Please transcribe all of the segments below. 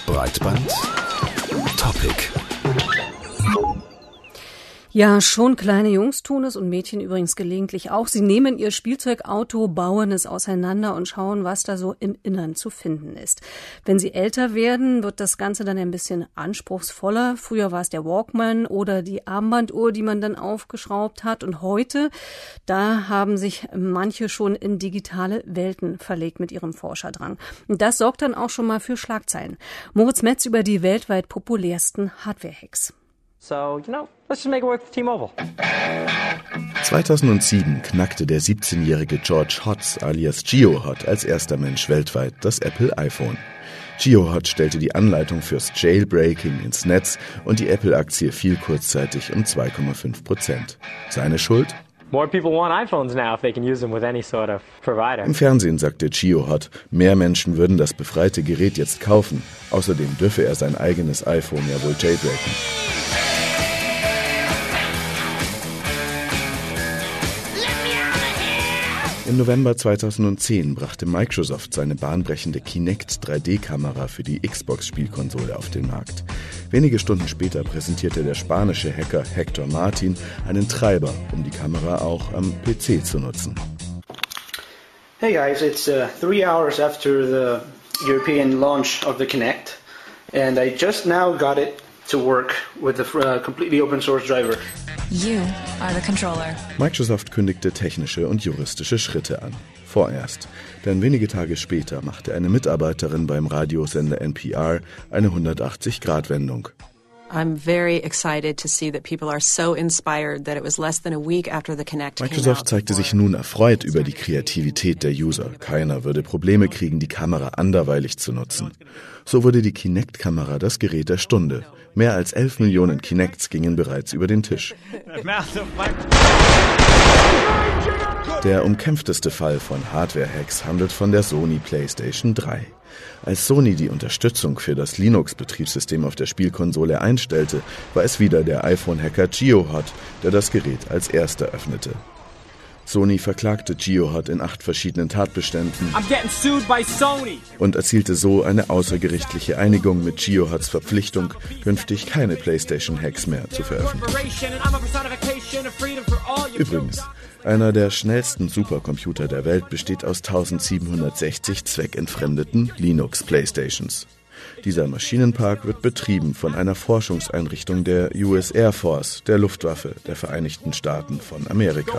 Breitband Topic. Ja, schon kleine Jungs tun es und Mädchen übrigens gelegentlich auch. Sie nehmen ihr Spielzeugauto, bauen es auseinander und schauen, was da so im Innern zu finden ist. Wenn sie älter werden, wird das Ganze dann ein bisschen anspruchsvoller. Früher war es der Walkman oder die Armbanduhr, die man dann aufgeschraubt hat. Und heute, da haben sich manche schon in digitale Welten verlegt mit ihrem Forscherdrang. Und das sorgt dann auch schon mal für Schlagzeilen. Moritz Metz über die weltweit populärsten Hardware-Hacks. So, let's just make it work with T-Mobile. 2007 knackte der 17-jährige George Hotz alias GeoHot als erster Mensch weltweit das Apple iPhone. GeoHot stellte die Anleitung fürs Jailbreaking ins Netz und die Apple-Aktie fiel kurzzeitig um 2,5%. Seine Schuld? More people want iPhones now if they can use them with any sort of provider. Im Fernsehen sagte GeoHot, mehr Menschen würden das befreite Gerät jetzt kaufen. Außerdem dürfe er sein eigenes iPhone ja wohl jailbreaken. Im November 2010 brachte Microsoft seine bahnbrechende Kinect 3D-Kamera für die Xbox-Spielkonsole auf den Markt. Wenige Stunden später präsentierte der spanische Hacker Hector Martin einen Treiber, um die Kamera auch am PC zu nutzen. Hey guys, it's 3 hours after the European launch of the Kinect, and I just now got it to work with the completely open source driver. You are the controller. Microsoft kündigte technische und juristische Schritte an. Vorerst. Denn wenige Tage später machte eine Mitarbeiterin beim Radiosender NPR eine 180-Grad-Wendung. I'm very excited to see that people are so inspired that it was less than a week after the Kinect came out. Microsoft zeigte sich nun erfreut über die Kreativität der User. Keiner würde Probleme kriegen, die Kamera anderweitig zu nutzen. So wurde die Kinect-Kamera das Gerät der Stunde. Mehr als 11 Millionen Kinects gingen bereits über den Tisch. Der umkämpfteste Fall von Hardware-Hacks handelt von der Sony PlayStation 3. Als Sony die Unterstützung für das Linux-Betriebssystem auf der Spielkonsole einstellte, war es wieder der iPhone-Hacker GeoHot, der das Gerät als erster öffnete. Sony verklagte GeoHot in 8 verschiedenen Tatbeständen und erzielte so eine außergerichtliche Einigung mit GeoHots Verpflichtung, künftig keine PlayStation-Hacks mehr zu veröffentlichen. Übrigens, einer der schnellsten Supercomputer der Welt besteht aus 1760 zweckentfremdeten Linux-Playstations. Dieser Maschinenpark wird betrieben von einer Forschungseinrichtung der US Air Force, der Luftwaffe der Vereinigten Staaten von Amerika.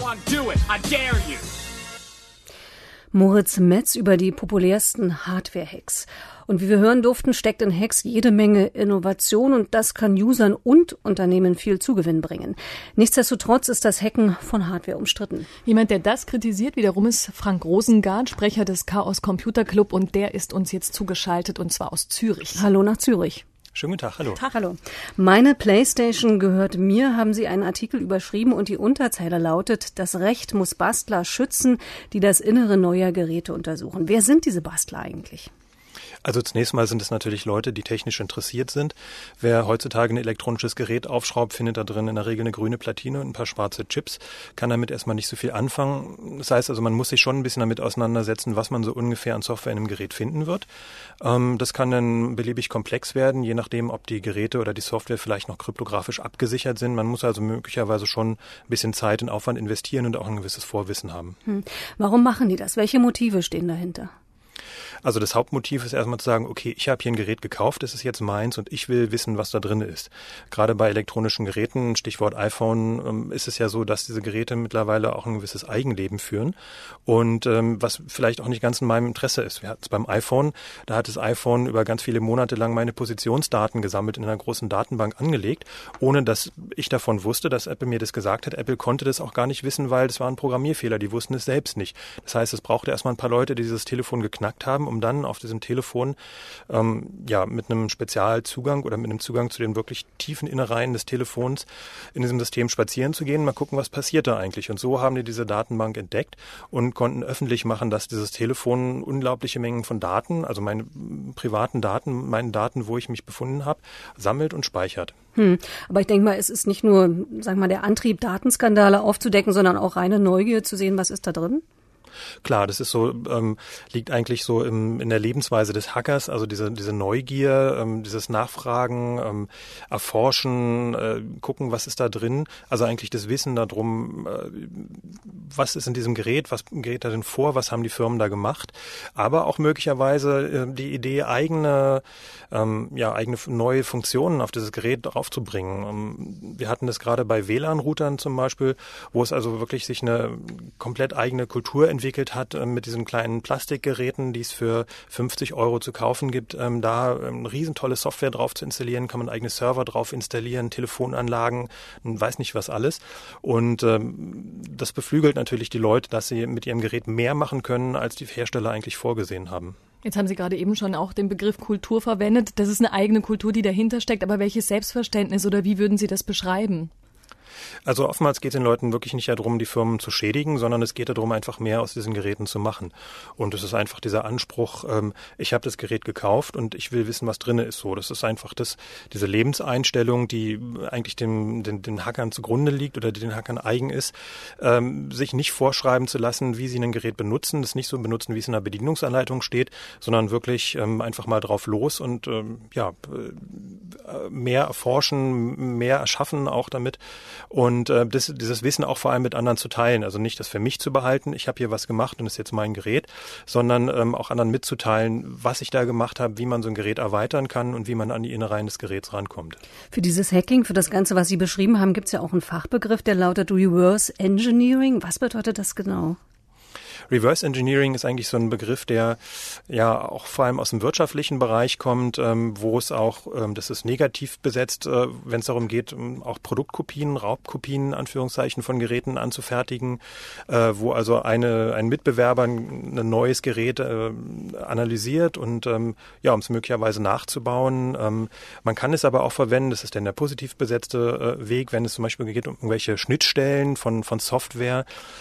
Moritz Metz über die populärsten Hardware-Hacks. Und wie wir hören durften, steckt in Hacks jede Menge Innovation und das kann Usern und Unternehmen viel Zugewinn bringen. Nichtsdestotrotz ist das Hacken von Hardware umstritten. Jemand, der das kritisiert, wiederum ist Frank Rosengart, Sprecher des Chaos Computer Club, und der ist uns jetzt zugeschaltet, und zwar aus Zürich. Hallo nach Zürich. Schönen guten Tag, hallo. Hallo. Meine PlayStation gehört mir, haben Sie einen Artikel überschrieben und die Unterzeile lautet: Das Recht muss Bastler schützen, die das Innere neuer Geräte untersuchen. Wer sind diese Bastler eigentlich? Also zunächst mal sind es natürlich Leute, die technisch interessiert sind. Wer heutzutage ein elektronisches Gerät aufschraubt, findet da drin in der Regel eine grüne Platine und ein paar schwarze Chips, kann damit erstmal nicht so viel anfangen. Das heißt also, man muss sich schon ein bisschen damit auseinandersetzen, was man so ungefähr an Software in einem Gerät finden wird. Das kann dann beliebig komplex werden, je nachdem, ob die Geräte oder die Software vielleicht noch kryptografisch abgesichert sind. Man muss also möglicherweise schon ein bisschen Zeit und Aufwand investieren und auch ein gewisses Vorwissen haben. Warum machen die das? Welche Motive stehen dahinter? Also das Hauptmotiv ist erstmal zu sagen, okay, ich habe hier ein Gerät gekauft, das ist jetzt meins und ich will wissen, was da drin ist. Gerade bei elektronischen Geräten, Stichwort iPhone, ist es ja so, dass diese Geräte mittlerweile auch ein gewisses Eigenleben führen und was vielleicht auch nicht ganz in meinem Interesse ist. Wir hatten es beim iPhone, da hat das iPhone über ganz viele Monate lang meine Positionsdaten gesammelt, in einer großen Datenbank angelegt, ohne dass ich davon wusste, dass Apple mir das gesagt hat. Apple konnte das auch gar nicht wissen, weil das war ein Programmierfehler, die wussten es selbst nicht. Das heißt, es brauchte erstmal ein paar Leute, die dieses Telefon geknackt haben, um dann auf diesem Telefon mit einem Spezialzugang oder mit einem Zugang zu den wirklich tiefen Innereien des Telefons in diesem System spazieren zu gehen, mal gucken, was passiert da eigentlich. Und so haben die diese Datenbank entdeckt und konnten öffentlich machen, dass dieses Telefon unglaubliche Mengen von Daten, also meine privaten Daten, meine Daten, wo ich mich befunden habe, sammelt und speichert. Aber ich denke mal, es ist nicht nur, sagen wir mal, der Antrieb, Datenskandale aufzudecken, sondern auch reine Neugier zu sehen, was ist da drin? Klar, das ist so, liegt eigentlich so in der Lebensweise des Hackers, also diese Neugier, dieses Nachfragen, Erforschen, gucken, was ist da drin, also eigentlich das Wissen darum, was ist in diesem Gerät, was geht da denn vor, was haben die Firmen da gemacht, aber auch möglicherweise die Idee, eigene neue Funktionen auf dieses Gerät draufzubringen. Wir hatten das gerade bei WLAN-Routern zum Beispiel, wo es also wirklich sich eine komplett eigene Kultur entwickelt hat mit diesen kleinen Plastikgeräten, die es für 50 € zu kaufen gibt. Da eine riesentolle Software drauf zu installieren, kann man eigene Server drauf installieren, Telefonanlagen, weiß nicht was alles. Und das beflügelt natürlich die Leute, dass sie mit ihrem Gerät mehr machen können, als die Hersteller eigentlich vorgesehen haben. Jetzt haben Sie gerade eben schon auch den Begriff Kultur verwendet. Das ist eine eigene Kultur, die dahinter steckt. Aber welches Selbstverständnis oder wie würden Sie das beschreiben? Also oftmals geht es den Leuten wirklich nicht darum, die Firmen zu schädigen, sondern es geht darum, einfach mehr aus diesen Geräten zu machen. Und es ist einfach dieser Anspruch, ich habe das Gerät gekauft und ich will wissen, was drin ist. So, das ist einfach diese Lebenseinstellung, die eigentlich den Hackern zugrunde liegt oder die den Hackern eigen ist, sich nicht vorschreiben zu lassen, wie sie ein Gerät benutzen, das nicht so benutzen, wie es in der Bedienungsanleitung steht, sondern wirklich einfach mal drauf los und mehr erforschen, mehr erschaffen auch damit. Und dieses Wissen auch vor allem mit anderen zu teilen. Also nicht das für mich zu behalten, ich habe hier was gemacht und das ist jetzt mein Gerät, sondern auch anderen mitzuteilen, was ich da gemacht habe, wie man so ein Gerät erweitern kann und wie man an die Innereien des Geräts rankommt. Für dieses Hacking, für das Ganze, was Sie beschrieben haben, gibt es ja auch einen Fachbegriff, der lautet Reverse Engineering. Was bedeutet das genau? Reverse Engineering ist eigentlich so ein Begriff, der ja auch vor allem aus dem wirtschaftlichen Bereich kommt, wo es auch, das ist negativ besetzt, wenn es darum geht, auch Produktkopien, Raubkopien, Anführungszeichen, von Geräten anzufertigen, wo also ein Mitbewerber ein neues Gerät analysiert und um es möglicherweise nachzubauen. Man kann es aber auch verwenden, das ist dann der positiv besetzte Weg, wenn es zum Beispiel geht um irgendwelche Schnittstellen von Software,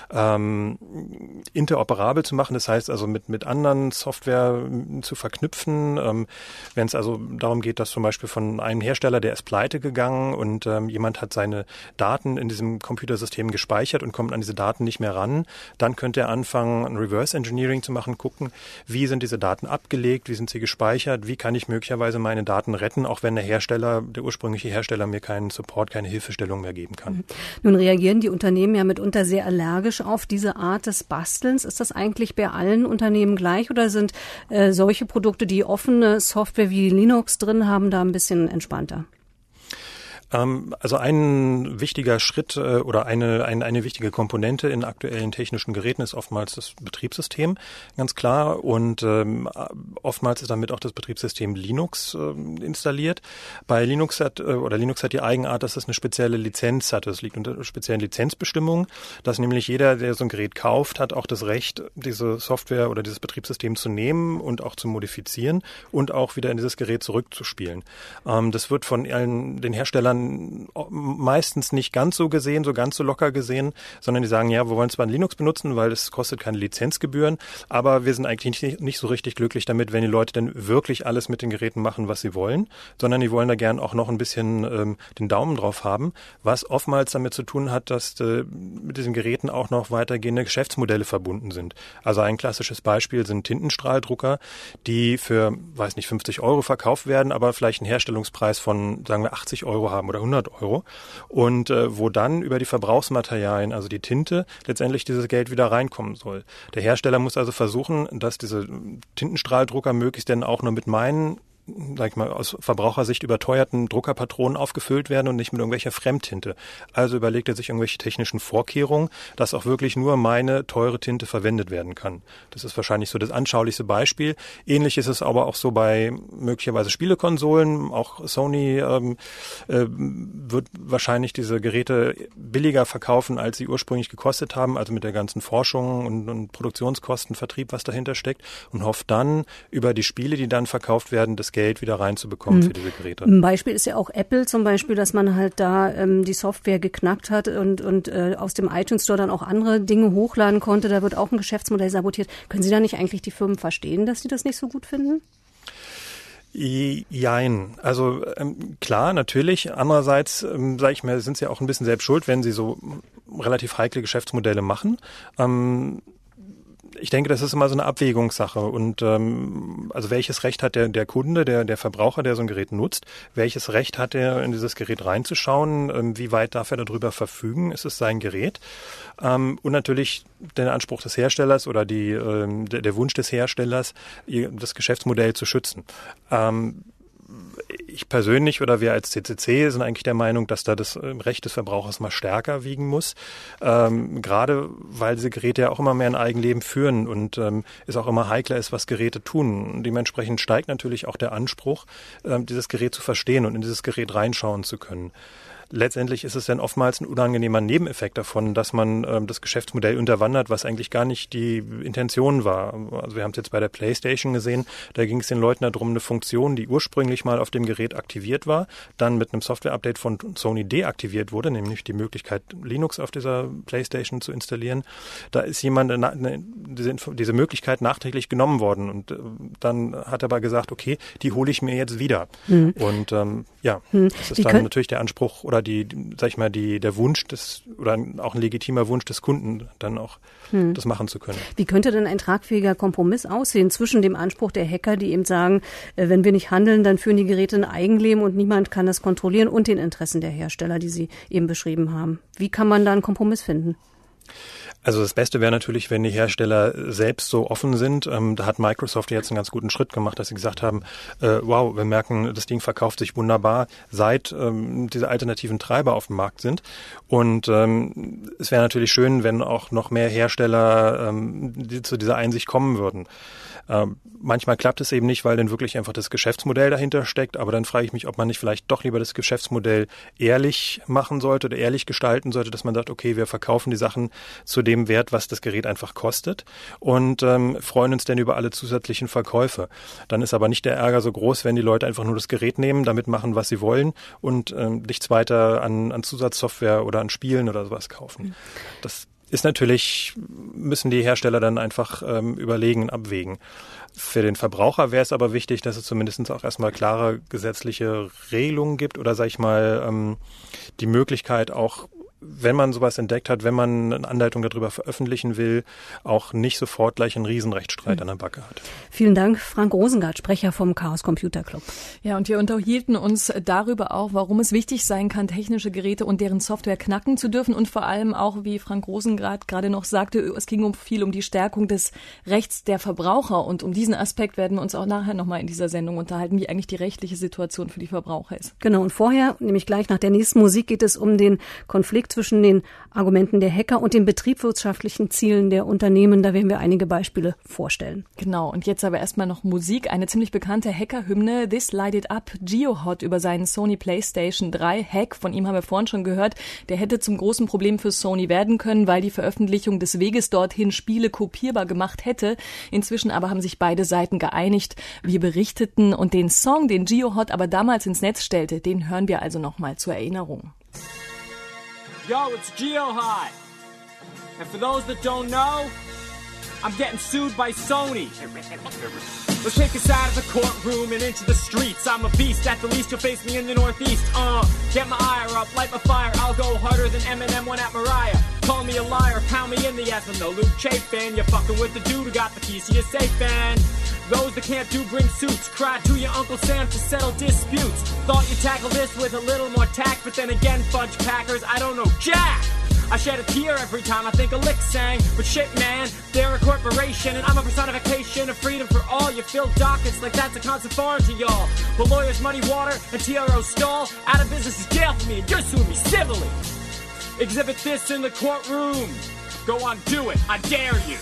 interoperabel zu machen, das heißt also mit anderen Software zu verknüpfen. Wenn es also darum geht, dass zum Beispiel von einem Hersteller, der ist pleite gegangen und jemand hat seine Daten in diesem Computersystem gespeichert und kommt an diese Daten nicht mehr ran, dann könnte er anfangen, ein Reverse Engineering zu machen, gucken, wie sind diese Daten abgelegt, wie sind sie gespeichert, wie kann ich möglicherweise meine Daten retten, auch wenn der ursprüngliche Hersteller mir keinen Support, keine Hilfestellung mehr geben kann. Nun reagieren die Unternehmen ja mitunter sehr allergisch auf diese Art des Bastelns. Ist das eigentlich bei allen Unternehmen gleich oder sind solche Produkte, die offene Software wie Linux drin haben, da ein bisschen entspannter? Also ein wichtiger Schritt oder eine wichtige Komponente in aktuellen technischen Geräten ist oftmals das Betriebssystem, ganz klar. Und oftmals ist damit auch das Betriebssystem Linux installiert. Bei Linux hat die Eigenart, dass es eine spezielle Lizenz hat. Das liegt unter speziellen Lizenzbestimmungen, dass nämlich jeder, der so ein Gerät kauft, hat auch das Recht, diese Software oder dieses Betriebssystem zu nehmen und auch zu modifizieren und auch wieder in dieses Gerät zurückzuspielen. Das wird von den Herstellern meistens nicht ganz so gesehen, so ganz so locker gesehen, sondern die sagen, ja, wir wollen zwar Linux benutzen, weil es kostet keine Lizenzgebühren, aber wir sind eigentlich nicht so richtig glücklich damit, wenn die Leute denn wirklich alles mit den Geräten machen, was sie wollen, sondern die wollen da gern auch noch ein bisschen den Daumen drauf haben, was oftmals damit zu tun hat, dass mit diesen Geräten auch noch weitergehende Geschäftsmodelle verbunden sind. Also ein klassisches Beispiel sind Tintenstrahldrucker, die für, 50 € verkauft werden, aber vielleicht einen Herstellungspreis von, sagen wir, 80 € haben oder 100 € und wo dann über die Verbrauchsmaterialien, also die Tinte, letztendlich dieses Geld wieder reinkommen soll. Der Hersteller muss also versuchen, dass diese Tintenstrahldrucker möglichst denn auch nur mit meinen, sag ich mal, aus Verbrauchersicht überteuerten Druckerpatronen aufgefüllt werden und nicht mit irgendwelcher Fremdtinte. Also überlegt er sich irgendwelche technischen Vorkehrungen, dass auch wirklich nur meine teure Tinte verwendet werden kann. Das ist wahrscheinlich so das anschaulichste Beispiel. Ähnlich ist es aber auch so bei möglicherweise Spielekonsolen. Auch Sony wird wahrscheinlich diese Geräte billiger verkaufen, als sie ursprünglich gekostet haben, also mit der ganzen Forschung und Produktionskosten, Vertrieb, was dahinter steckt, und hofft dann über die Spiele, die dann verkauft werden, das Geld wieder reinzubekommen für diese Geräte. Ein Beispiel ist ja auch Apple zum Beispiel, dass man halt da die Software geknackt hat und aus dem iTunes Store dann auch andere Dinge hochladen konnte. Da wird auch ein Geschäftsmodell sabotiert. Können Sie da nicht eigentlich die Firmen verstehen, dass sie das nicht so gut finden? Jein. Also klar, natürlich. Andererseits, sage ich mir, sind sie ja auch ein bisschen selbst schuld, wenn sie so relativ heikle Geschäftsmodelle machen. Ich denke, das ist immer so eine Abwägungssache und also welches Recht hat der Kunde, der Verbraucher, der so ein Gerät nutzt, welches Recht hat er, in dieses Gerät reinzuschauen, wie weit darf er darüber verfügen, ist es sein Gerät und natürlich der Anspruch des Herstellers oder der Wunsch des Herstellers, das Geschäftsmodell zu schützen. Ich persönlich oder wir als CCC sind eigentlich der Meinung, dass da das Recht des Verbrauchers mal stärker wiegen muss, gerade weil diese Geräte ja auch immer mehr ein Eigenleben führen und es auch immer heikler ist, was Geräte tun. Dementsprechend steigt natürlich auch der Anspruch, dieses Gerät zu verstehen und in dieses Gerät reinschauen zu können. Letztendlich ist es dann oftmals ein unangenehmer Nebeneffekt davon, dass man das Geschäftsmodell unterwandert, was eigentlich gar nicht die Intention war. Also wir haben es jetzt bei der PlayStation gesehen, da ging es den Leuten darum, eine Funktion, die ursprünglich mal auf dem Gerät aktiviert war, dann mit einem Software-Update von Sony deaktiviert wurde, nämlich die Möglichkeit, Linux auf dieser PlayStation zu installieren. Da ist jemand diese Möglichkeit nachträglich genommen worden und dann hat er aber gesagt, okay, die hole ich mir jetzt wieder. Und das ist dann natürlich der Anspruch oder der Wunsch oder auch ein legitimer Wunsch des Kunden, dann auch das machen zu können. Wie könnte denn ein tragfähiger Kompromiss aussehen zwischen dem Anspruch der Hacker, die eben sagen, wenn wir nicht handeln, dann führen die Geräte ein Eigenleben und niemand kann das kontrollieren, und den Interessen der Hersteller, die Sie eben beschrieben haben? Wie kann man da einen Kompromiss finden? Also das Beste wäre natürlich, wenn die Hersteller selbst so offen sind. Da hat Microsoft jetzt einen ganz guten Schritt gemacht, dass sie gesagt haben, wow, wir merken, das Ding verkauft sich wunderbar, seit diese alternativen Treiber auf dem Markt sind. Und es wäre natürlich schön, wenn auch noch mehr Hersteller zu dieser Einsicht kommen würden. Manchmal klappt es eben nicht, weil dann wirklich einfach das Geschäftsmodell dahinter steckt. Aber dann frage ich mich, ob man nicht vielleicht doch lieber das Geschäftsmodell ehrlich machen sollte oder ehrlich gestalten sollte, dass man sagt, okay, wir verkaufen die Sachen zu dem Wert, was das Gerät einfach kostet und freuen uns dann über alle zusätzlichen Verkäufe. Dann ist aber nicht der Ärger so groß, wenn die Leute einfach nur das Gerät nehmen, damit machen, was sie wollen und nichts weiter an Zusatzsoftware oder an Spielen oder sowas kaufen. Das ist natürlich, müssen die Hersteller dann einfach überlegen und abwägen. Für den Verbraucher wäre es aber wichtig, dass es zumindest auch erstmal klare gesetzliche Regelungen gibt oder, sag ich mal, die Möglichkeit auch, wenn man sowas entdeckt hat, wenn man eine Anleitung darüber veröffentlichen will, auch nicht sofort gleich einen Riesenrechtsstreit an der Backe hat. Vielen Dank, Frank Rosengart, Sprecher vom Chaos Computer Club. Ja, und wir unterhielten uns darüber auch, warum es wichtig sein kann, technische Geräte und deren Software knacken zu dürfen und vor allem auch, wie Frank Rosengart gerade noch sagte, es ging viel um die Stärkung des Rechts der Verbraucher, und um diesen Aspekt werden wir uns auch nachher nochmal in dieser Sendung unterhalten, wie eigentlich die rechtliche Situation für die Verbraucher ist. Genau, und vorher, nämlich gleich nach der nächsten Musik, geht es um den Konflikt zwischen den Argumenten der Hacker und den betriebswirtschaftlichen Zielen der Unternehmen. Da werden wir einige Beispiele vorstellen. Genau, und jetzt aber erstmal noch Musik. Eine ziemlich bekannte Hacker-Hymne, This Light It Up, Geohot über seinen Sony PlayStation 3 Hack. Von ihm haben wir vorhin schon gehört, der hätte zum großen Problem für Sony werden können, weil die Veröffentlichung des Weges dorthin Spiele kopierbar gemacht hätte. Inzwischen aber haben sich beide Seiten geeinigt. Wir berichteten, und den Song, den Geohot aber damals ins Netz stellte, den hören wir also nochmal zur Erinnerung. Yo, it's Geohot. And for those that don't know, I'm getting sued by Sony. Let's take us out of the courtroom and into the streets. I'm a beast, at the least you'll face me in the Northeast. Get my ire up, light my fire. I'll go harder than Eminem went at Mariah. Call me a liar, pound me in the ass with no Luke Chafin. You're fucking with the dude who got the keys to your safe, and those that can't do bring suits. Cry to your Uncle Sam to settle disputes. Thought you'd tackle this with a little more tact, but then again, fudge packers, I don't know jack. I shed a tear every time I think a lick sang. But shit, man, they're a corporation, and I'm a personification of freedom for all. You fill dockets like that's a concept foreign to y'all. But lawyers muddy water and TRO stall. Out of business is jail for me, and you're suing me civilly. Exhibit this in the courtroom. Go on, do it. I dare you.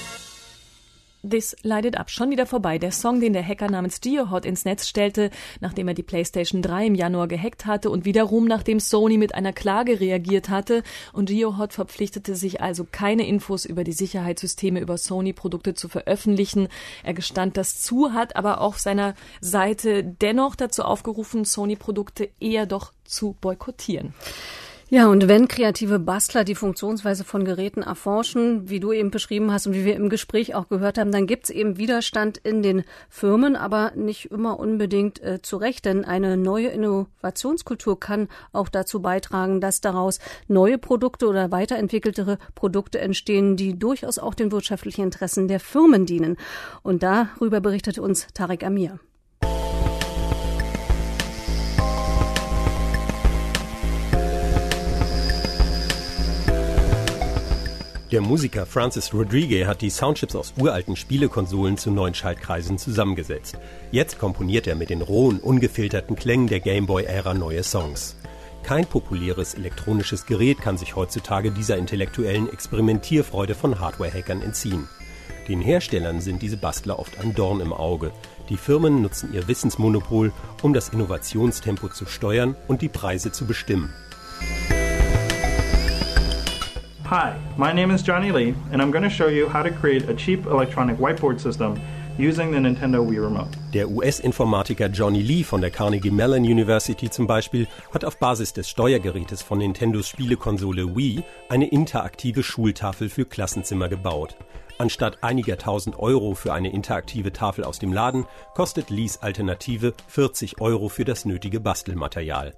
This Light It Up, schon wieder vorbei. Der Song, den der Hacker namens Geohot ins Netz stellte, nachdem er die PlayStation 3 im Januar gehackt hatte und wiederum nachdem Sony mit einer Klage reagiert hatte. Und Geohot verpflichtete sich also, keine Infos über die Sicherheitssysteme über Sony-Produkte zu veröffentlichen. Er gestand das zu, hat aber auf seiner Seite dennoch dazu aufgerufen, Sony-Produkte eher doch zu boykottieren. Ja, und wenn kreative Bastler die Funktionsweise von Geräten erforschen, wie du eben beschrieben hast und wie wir im Gespräch auch gehört haben, dann gibt's eben Widerstand in den Firmen, aber nicht immer unbedingt zu Recht, denn eine neue Innovationskultur kann auch dazu beitragen, dass daraus neue Produkte oder weiterentwickeltere Produkte entstehen, die durchaus auch den wirtschaftlichen Interessen der Firmen dienen. Und darüber berichtete uns Tarek Amir. Der Musiker Francis Rodriguez hat die Soundchips aus uralten Spielekonsolen zu neuen Schaltkreisen zusammengesetzt. Jetzt komponiert er mit den rohen, ungefilterten Klängen der Gameboy-Ära neue Songs. Kein populäres elektronisches Gerät kann sich heutzutage dieser intellektuellen Experimentierfreude von Hardware-Hackern entziehen. Den Herstellern sind diese Bastler oft ein Dorn im Auge. Die Firmen nutzen ihr Wissensmonopol, um das Innovationstempo zu steuern und die Preise zu bestimmen. Hi, my name is Johnny Lee, and I'm going to show you how to create a cheap electronic whiteboard system using the Nintendo Wii Remote. Der US-Informatiker Johnny Lee von der Carnegie Mellon University zum Beispiel hat auf Basis des Steuergerätes von Nintendos Spielekonsole Wii eine interaktive Schultafel für Klassenzimmer gebaut. Anstatt einiger tausend Euro für eine interaktive Tafel aus dem Laden, kostet Lees Alternative 40 Euro für das nötige Bastelmaterial.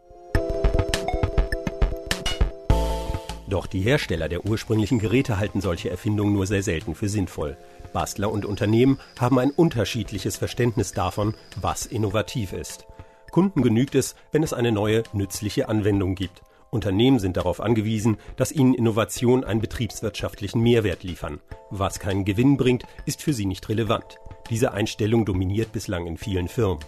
Doch die Hersteller der ursprünglichen Geräte halten solche Erfindungen nur sehr selten für sinnvoll. Bastler und Unternehmen haben ein unterschiedliches Verständnis davon, was innovativ ist. Kunden genügt es, wenn es eine neue, nützliche Anwendung gibt. Unternehmen sind darauf angewiesen, dass ihnen Innovationen einen betriebswirtschaftlichen Mehrwert liefern. Was keinen Gewinn bringt, ist für sie nicht relevant. Diese Einstellung dominiert bislang in vielen Firmen.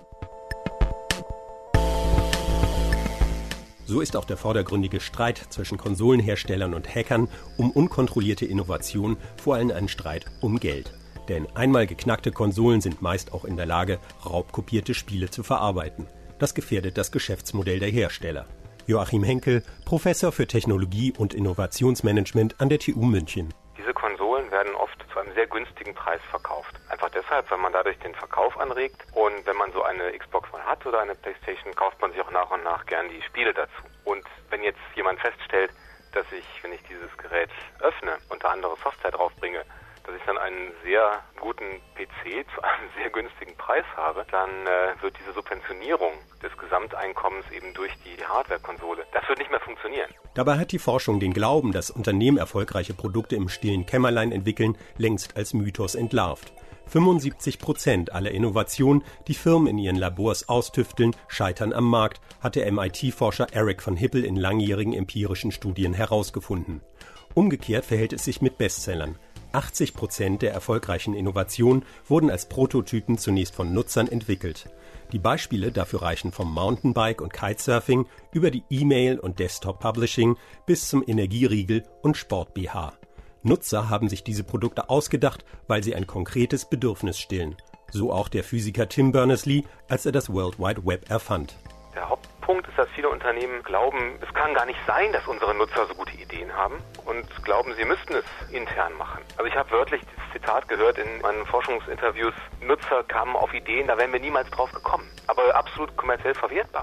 So ist auch der vordergründige Streit zwischen Konsolenherstellern und Hackern um unkontrollierte Innovation vor allem ein Streit um Geld. Denn einmal geknackte Konsolen sind meist auch in der Lage, raubkopierte Spiele zu verarbeiten. Das gefährdet das Geschäftsmodell der Hersteller. Joachim Henkel, Professor für Technologie und Innovationsmanagement an der TU München. Diese Konsolen werden oft zu einem sehr günstigen Preis verkauft. Einfach deshalb, weil man dadurch den Verkauf anregt. Und wenn man so eine Xbox mal hat oder eine Playstation, kauft man sich auch nach und nach gern die Spiele dazu. Und wenn jetzt jemand feststellt, dass ich, wenn ich dieses Gerät öffne und da andere Software draufbringe, dass ich dann einen sehr guten PC zu einem sehr günstigen Preis habe, dann wird diese Subventionierung des Gesamteinkommens eben durch die Hardware-Konsole, das wird nicht mehr funktionieren. Dabei hat die Forschung den Glauben, dass Unternehmen erfolgreiche Produkte im stillen Kämmerlein entwickeln, längst als Mythos entlarvt. 75% aller Innovationen, die Firmen in ihren Labors austüfteln, scheitern am Markt, hat der MIT-Forscher Eric van Hippel in langjährigen empirischen Studien herausgefunden. Umgekehrt verhält es sich mit Bestsellern. 80% der erfolgreichen Innovationen wurden als Prototypen zunächst von Nutzern entwickelt. Die Beispiele dafür reichen vom Mountainbike und Kitesurfing über die E-Mail- und Desktop-Publishing bis zum Energieriegel und Sport-BH. Nutzer haben sich diese Produkte ausgedacht, weil sie ein konkretes Bedürfnis stillen. So auch der Physiker Tim Berners-Lee, als er das World Wide Web erfand. Der Hauptpunkt ist, dass viele Unternehmen glauben, es kann gar nicht sein, dass unsere Nutzer so gute Ideen haben und glauben, sie müssten es intern machen. Also ich habe wörtlich das Zitat gehört in meinen Forschungsinterviews, Nutzer kamen auf Ideen, da wären wir niemals drauf gekommen, aber absolut kommerziell verwertbar.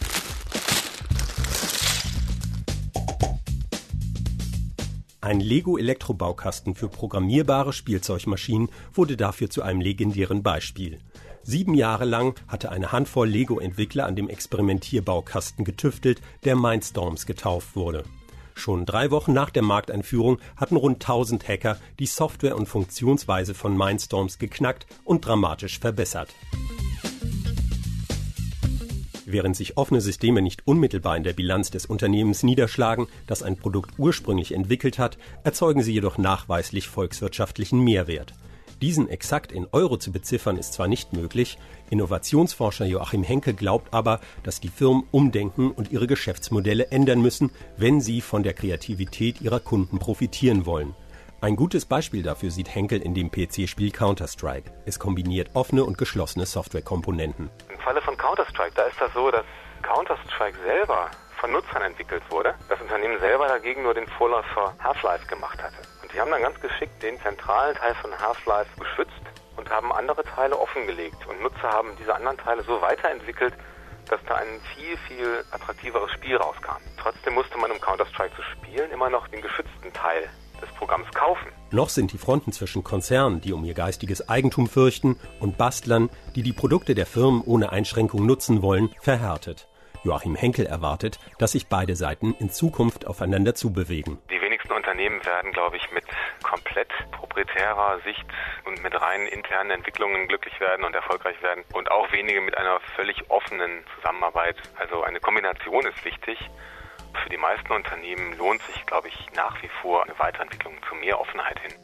Ein Lego-Elektrobaukasten für programmierbare Spielzeugmaschinen wurde dafür zu einem legendären Beispiel. 7 Jahre lang hatte eine Handvoll Lego-Entwickler an dem Experimentierbaukasten getüftelt, der Mindstorms getauft wurde. Schon 3 Wochen nach der Markteinführung hatten rund 1000 Hacker die Software und Funktionsweise von Mindstorms geknackt und dramatisch verbessert. Während sich offene Systeme nicht unmittelbar in der Bilanz des Unternehmens niederschlagen, das ein Produkt ursprünglich entwickelt hat, erzeugen sie jedoch nachweislich volkswirtschaftlichen Mehrwert. Diesen exakt in Euro zu beziffern ist zwar nicht möglich, Innovationsforscher Joachim Henkel glaubt aber, dass die Firmen umdenken und ihre Geschäftsmodelle ändern müssen, wenn sie von der Kreativität ihrer Kunden profitieren wollen. Ein gutes Beispiel dafür sieht Henkel in dem PC-Spiel Counter-Strike. Es kombiniert offene und geschlossene Softwarekomponenten. Im Falle von Counter-Strike, da ist das so, dass Counter-Strike selber von Nutzern entwickelt wurde. Das Unternehmen selber dagegen nur den Vorläufer Half-Life gemacht hatte. Und die haben dann ganz geschickt den zentralen Teil von Half-Life geschützt und haben andere Teile offengelegt. Und Nutzer haben diese anderen Teile so weiterentwickelt, dass da ein viel, viel attraktiveres Spiel rauskam. Trotzdem musste man, um Counter-Strike zu spielen, immer noch den geschützten Teil des Programms kaufen. Noch sind die Fronten zwischen Konzernen, die um ihr geistiges Eigentum fürchten, und Bastlern, die die Produkte der Firmen ohne Einschränkung nutzen wollen, verhärtet. Joachim Henkel erwartet, dass sich beide Seiten in Zukunft aufeinander zubewegen. Die wenigsten Unternehmen werden, glaube ich, mit komplett proprietärer Sicht und mit rein internen Entwicklungen glücklich werden und erfolgreich werden und auch wenige mit einer völlig offenen Zusammenarbeit. Also eine Kombination ist wichtig. Für die meisten Unternehmen lohnt sich, glaube ich, nach wie vor eine Weiterentwicklung zu mehr Offenheit hin.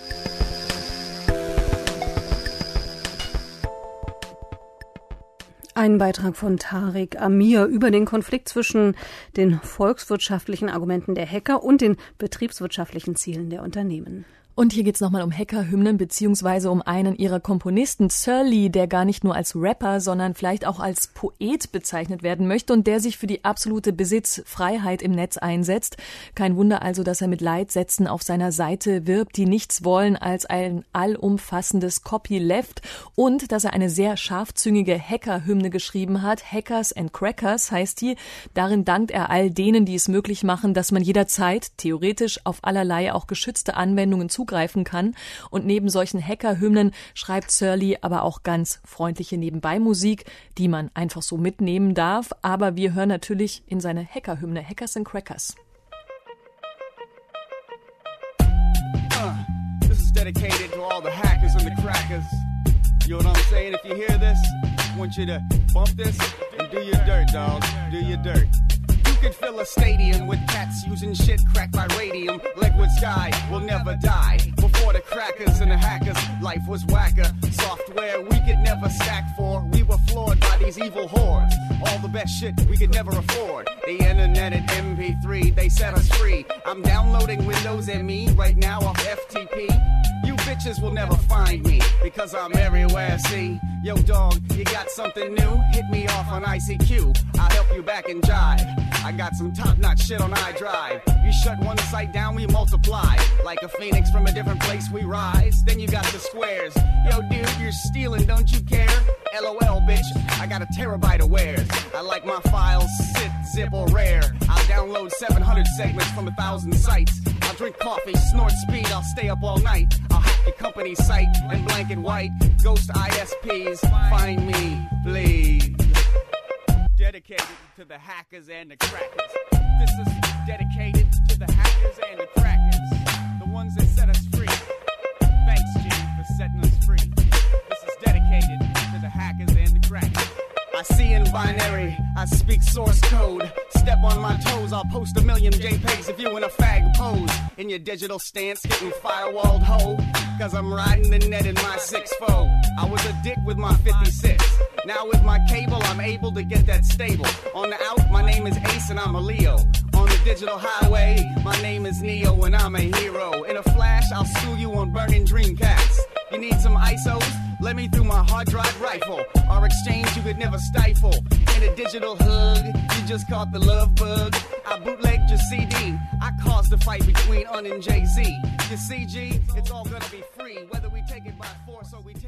Ein Beitrag von Tarek Amir über den Konflikt zwischen den volkswirtschaftlichen Argumenten der Hacker und den betriebswirtschaftlichen Zielen der Unternehmen. Und hier geht's nochmal um Hackerhymnen beziehungsweise um einen ihrer Komponisten, Sir Lee, der gar nicht nur als Rapper, sondern vielleicht auch als Poet bezeichnet werden möchte und der sich für die absolute Besitzfreiheit im Netz einsetzt. Kein Wunder also, dass er mit Leitsätzen auf seiner Seite wirbt, die nichts wollen als ein allumfassendes Copyleft, und dass er eine sehr scharfzüngige Hackerhymne geschrieben hat. Hackers and Crackers heißt die. Darin dankt er all denen, die es möglich machen, dass man jederzeit theoretisch auf allerlei auch geschützte Anwendungen zugreifen kann. Und neben solchen Hackerhymnen schreibt Sir Lee aber auch ganz freundliche Nebenbei-Musik, die man einfach so mitnehmen darf. Aber wir hören natürlich in seine Hackerhymne Hackers and Crackers. This is dedicated to all the hackers and the crackers. You know what I'm saying? If you hear this, I want you to bump this and do your dirt, dog. Do your dirt. You could fill a stadium with cats using shit cracked by radium. Liquid sky will never die. Before the crackers and the hackers, life was whacker. Software we could never stack for. We were floored by these evil hordes. All the best shit we could never afford. The internet and MP3, they set us free. I'm downloading Windows ME right now off FTP. You bitches will never find me because I'm everywhere, see? Yo, dog, you got something new? Hit me off on ICQ. I'll help you back and jive. I got some top-notch shit on iDrive. You shut one site down, we multiply. Like a phoenix from a different place, we rise. Then you got the squares. Yo, dude, you're stealing, don't you care? LOL, bitch, I got a terabyte of wares. I like my files sit, zip, or rare. I'll download 700 segments from 1,000 sites. I'll drink coffee, snort speed, I'll stay up all night. I'll hack your company's site in black and white. Ghost ISPs, find me, please. Dedicated to the hackers and the crackers. This is dedicated to the hackers and the crackers. The ones that set us free. Thanks, G, for setting us free. This is dedicated to the hackers and the crackers. I see in binary, I speak source code. Step on my toes, I'll post 1 million JPEGs if you in a fag pose. In your digital stance, getting firewalled ho. Cause I'm riding the net in my 6'4". I was a dick with my 56. Now with my cable, I'm able to get that stable. On the out, my name is Ace and I'm a Leo. On the digital highway, my name is Neo and I'm a hero. In a flash, I'll sue you on burning Dreamcast. You need some ISOs? Let me through my hard drive rifle. Our exchange you could never stifle. In a digital hug, you just caught the love bug. I bootlegged your CD. I caused the fight between Un and Jay-Z. You see, G, it's all gonna be free. Whether we take it by force or we take